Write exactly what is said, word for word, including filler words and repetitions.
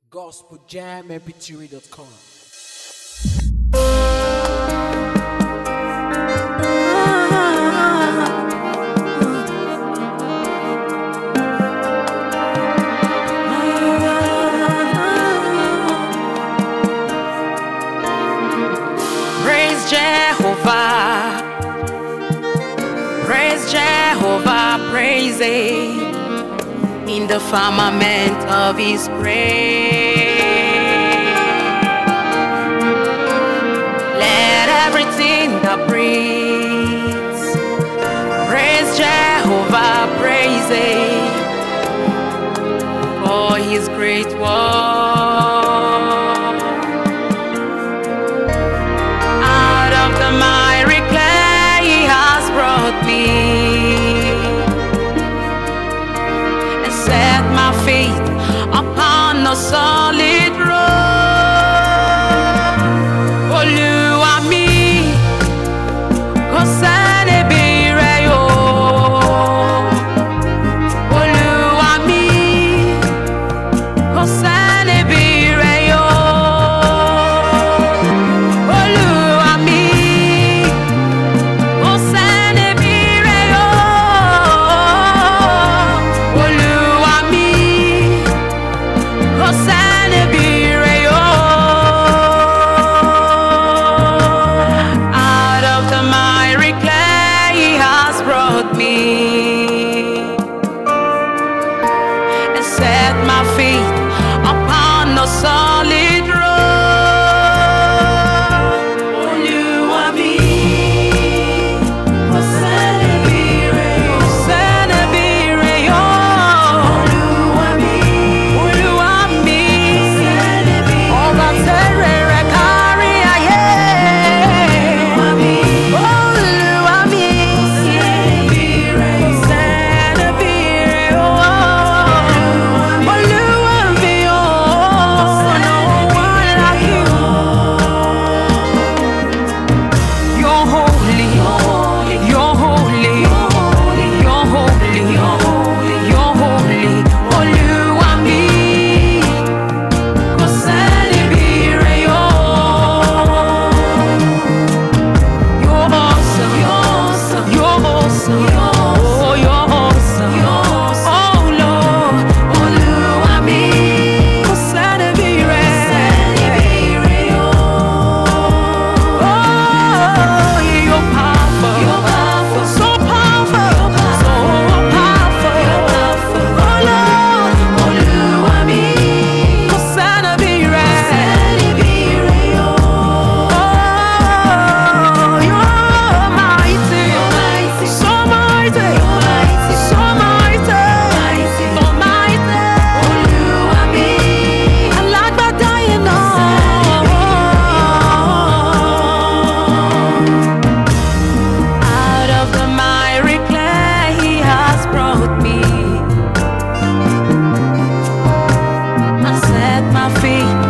gospel jam m p three dot com. Praise Jehovah, praise Jehovah, praise Him in the firmament of His praise. Let everything that breathes praise Jehovah, praise Him for His great work. Out of the miry clay He has brought me and set my feet upon a solid rock. Olúwa mi, kò sẹ́ni bí rẹ̀ o. Olúwa mi, kò sẹ́ni bí rẹ̀ o. Olúwa mi, kò sẹ́ni bí rẹ̀ o. Olúwa mi, kò sẹ́ni bí rẹ̀ o. Out of the miry clay He has brought me and set my feet upon a solid rock. Olúwa mi, kò sẹ́ni bí rẹ̀ o. Kò sẹ́ni bí rẹ̀ o. Olúwa mi, Olúwa mi, kò sẹ́ni bí rẹ̀ o. Ọba tẹ́rẹ̀ rẹ̀ kárí ayé. Olúwa mi, Olúwa mi, kò sẹ́ni bí rẹ̀ o. Kò sẹ́ni bí rẹ̀ o. Olúwa mi, oh, no one like you. You're holy, you're holy, you're holy, you're holy. Olúwa mi, kò sẹ́ni bí rẹ̀ o. You're awesome, you're awesome, oh, you're awesome, oh Lord. Olúwa mi, kò sẹ́ni bí rẹ̀ o. Oh, you're powerful, so powerful, so powerful, oh Lord. Olúwa mi, kò sẹ́ni bí rẹ̀ o. Oh, you're mighty, so mighty, so mighty, so mighty. Olúwa mi, alágbádá iná. Out of the miry clay He has brought me and set my feet